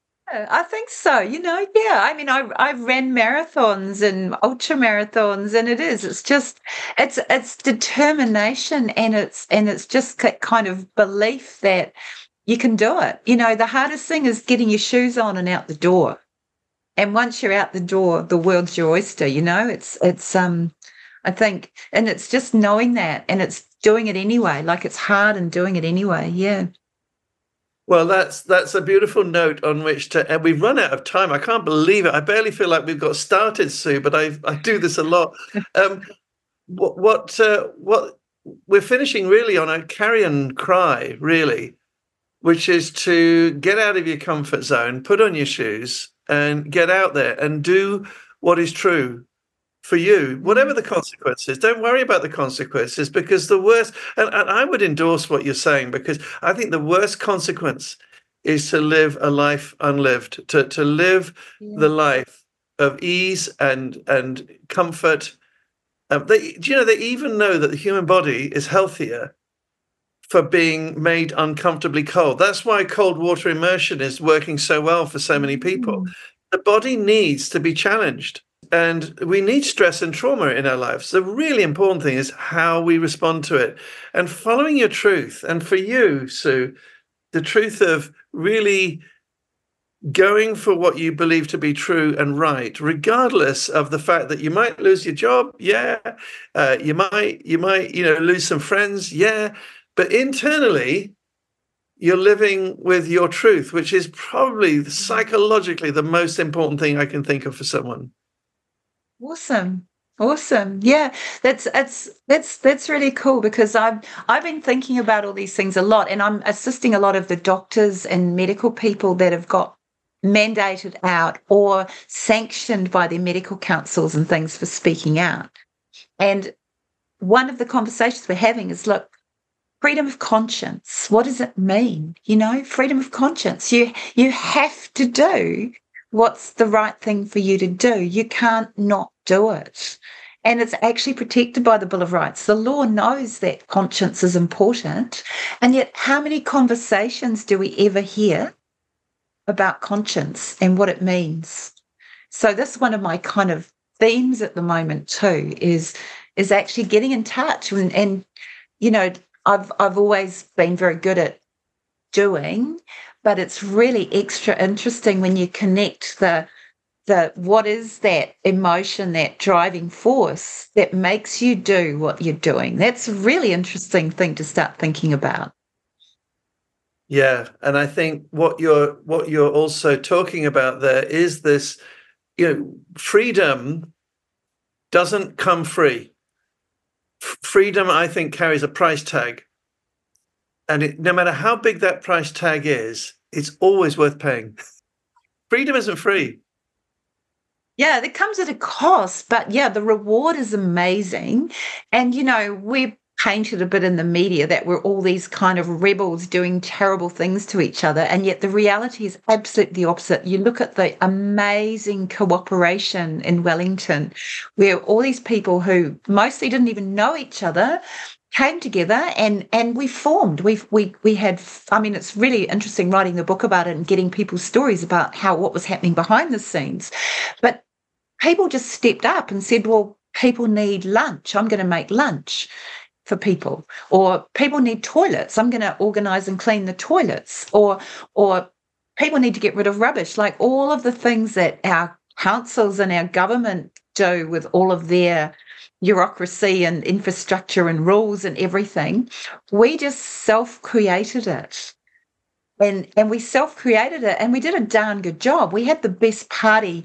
I think so. You know, yeah. I mean, I I ran marathons and ultra marathons, and it is. It's just, it's it's determination, and it's and it's just kind of belief that you can do it. You know, the hardest thing is getting your shoes on and out the door. And once you're out the door, the world's your oyster. You know, it's it's um, I think, and it's just knowing that, and it's doing it anyway. Like it's hard and doing it anyway. Yeah. Well, that's that's a beautiful note on which to, and we've run out of time. I can't believe it. I barely feel like we've got started, Sue, but I I do this a lot. Um, what what uh, what we're finishing really on a carrion cry, really, which is to get out of your comfort zone, put on your shoes, and get out there and do what is true for you, whatever the consequences. Don't worry about the consequences, because the worst, and, and I would endorse what you're saying, because I think the worst consequence is to live a life unlived, to, to live yeah. the life of ease and, and comfort. Um, they, do you know, they even know that the human body is healthier for being made uncomfortably cold. That's why cold water immersion is working so well for so many people. Mm. The body needs to be challenged. And we need stress and trauma in our lives. The really important thing is how we respond to it and following your truth. And for you, Sue, the truth of really going for what you believe to be true and right, regardless of the fact that you might lose your job. Yeah. Uh, you might, you might, you know, lose some friends. Yeah. But internally, you're living with your truth, which is probably psychologically the most important thing I can think of for someone. Awesome. Awesome. Yeah, that's that's that's that's really cool, because I've I've been thinking about all these things a lot, and I'm assisting a lot of the doctors and medical people that have got mandated out or sanctioned by their medical councils and things for speaking out. And one of the conversations we're having is, look, freedom of conscience, what does it mean? You know, freedom of conscience. You you have to do what's the right thing for you to do. You can't not do it. And it's actually protected by the Bill of Rights. The law knows that conscience is important. And yet, how many conversations do we ever hear about conscience and what it means? So this is one of my kind of themes at the moment too, is, is actually getting in touch. And, and you know, I've I've always been very good at doing, but it's really extra interesting when you connect the the what is that emotion, that driving force that makes you do what you're doing. That's a really interesting thing to start thinking about. Yeah, and I think what you're what you're also talking about there is this, you know, freedom doesn't come free. F- freedom, I think, carries a price tag. And it, no matter how big that price tag is, it's always worth paying. Freedom isn't free. Yeah, that comes at a cost, but yeah, the reward is amazing. And, you know, we're painted a bit in the media that we're all these kind of rebels doing terrible things to each other. And yet the reality is absolutely the opposite. You look at the amazing cooperation in Wellington, where all these people who mostly didn't even know each other came together and and we formed. We we we had. I mean, it's really interesting writing the book about it and getting people's stories about how what was happening behind the scenes. But people just stepped up and said, "Well, people need lunch. I'm going to make lunch for people." Or people need toilets. I'm going to organise and clean the toilets. Or or people need to get rid of rubbish. Like all of the things that our councils and our government do with all of their bureaucracy and infrastructure and rules and everything, we just self-created it. And, and we self-created it and we did a darn good job. We had the best party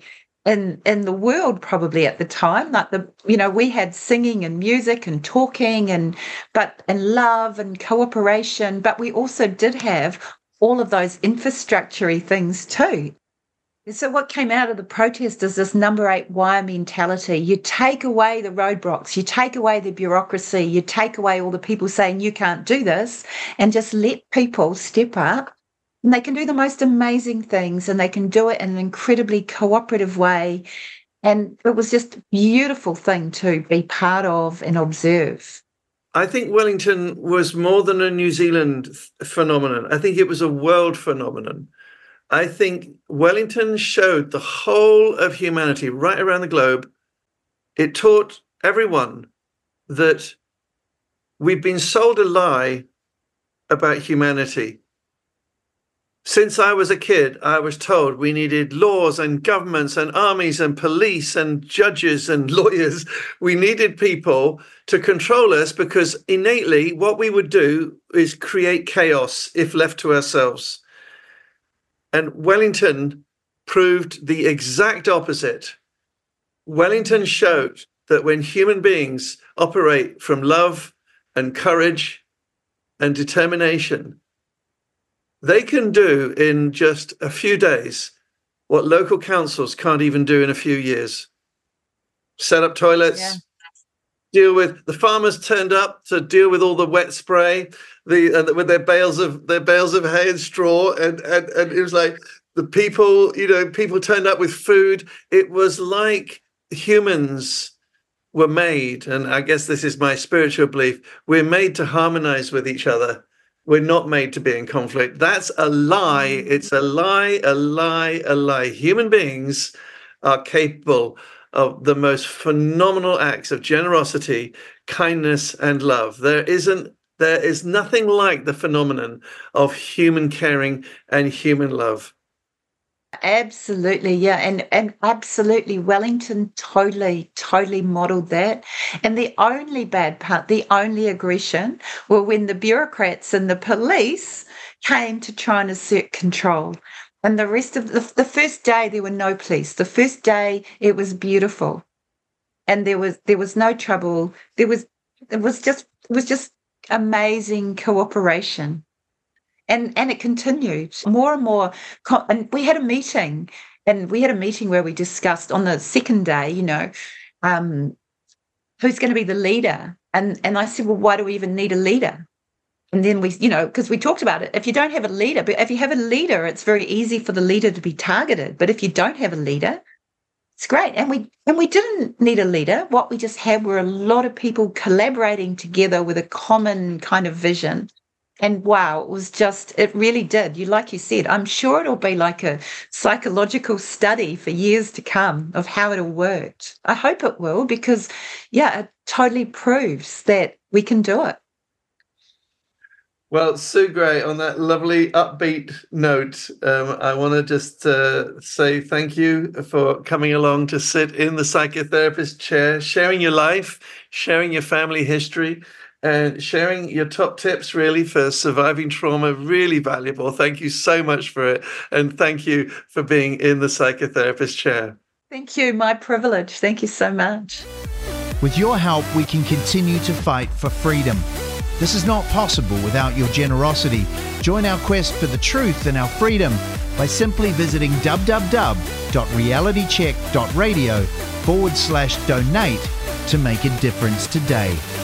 in in the world probably at the time. Like the you know we had singing and music and talking and but and love and cooperation, but we also did have all of those infrastructure-y things too. So what came out of the protest is this number eight wire mentality. You take away the roadblocks, you take away the bureaucracy, you take away all the people saying you can't do this, and just let people step up. And they can do the most amazing things, and they can do it in an incredibly cooperative way. And it was just a beautiful thing to be part of and observe. I think Wellington was more than a New Zealand phenomenon. I think it was a world phenomenon. I think Wellington showed the whole of humanity right around the globe. It taught everyone that we've been sold a lie about humanity. Since I was a kid, I was told we needed laws and governments and armies and police and judges and lawyers. We needed people to control us because innately what we would do is create chaos if left to ourselves. And Wellington proved the exact opposite. Wellington showed that when human beings operate from love and courage and determination, they can do in just a few days what local councils can't even do in a few years. Set up toilets, yeah. Deal with the farmers turned up to deal with all the wet spray, the uh, with their bales of their bales of hay and straw, and, and and it was like the people, you know, people turned up with food. It was like humans were made, and I guess this is my spiritual belief, we're made to harmonize with each other. We're not made to be in conflict. That's a lie. It's a lie, a lie, a lie. Human beings are capable of the most phenomenal acts of generosity, kindness, and love. There isn't, there is nothing like the phenomenon of human caring and human love. Absolutely, yeah, and and absolutely, Wellington totally, totally modelled that. And the only bad part, the only aggression, were when the bureaucrats and the police came to try and assert control. And the rest of the, the first day, there were no police. The first day, it was beautiful, and there was there was no trouble. There was it was just it was just amazing cooperation. And and it continued more and more. And we had a meeting, and we had a meeting where we discussed on the second day, you know, um, who's going to be the leader. And and I said, well, why do we even need a leader? And then we, you know, because we talked about it. If you don't have a leader, but if you have a leader, it's very easy for the leader to be targeted. But if you don't have a leader, it's great. And we and we didn't need a leader. What we just had were a lot of people collaborating together with a common kind of vision. And wow, it was just, it really did. You, like you said, I'm sure it'll be like a psychological study for years to come of how it'll work. I hope it will, because, yeah, it totally proves that we can do it. Well, Sue Gray, on that lovely upbeat note, um, I want to just uh, say thank you for coming along to sit in the psychotherapist chair, sharing your life, sharing your family history, and sharing your top tips really for surviving trauma. Really valuable. Thank you so much for it. And thank you for being in the psychotherapist chair. Thank you. My privilege. Thank you so much. With your help, we can continue to fight for freedom. This is not possible without your generosity. Join our quest for the truth and our freedom by simply visiting www.realitycheck.radio forward slash donate to make a difference today.